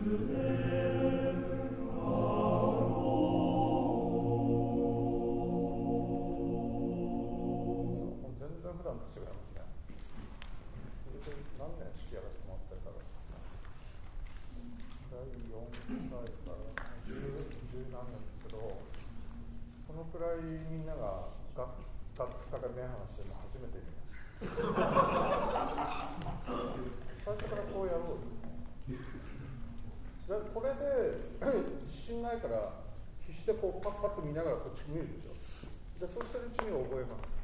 普段と違いますね。何年式やらせてもらってるから第4歳から10何年ですけど、このくらいみんなが学科が目離してるの初めて見ました最初からこうやろうこれで自信ないから必死でこうパッと見ながらこっち見るでしょ。でそうしてるうちに覚えます。